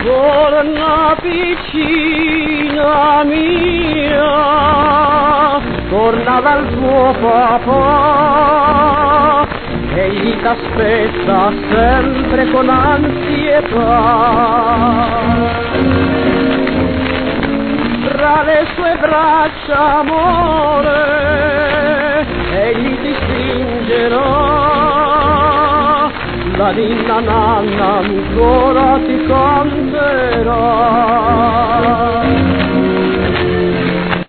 Torna piccina mia, torna dal tuo papà, egli t'aspetta sempre con ansietà. Tra le sue braccia, amore, egli ti stringerà, la ninna nanna ancora ti canterà.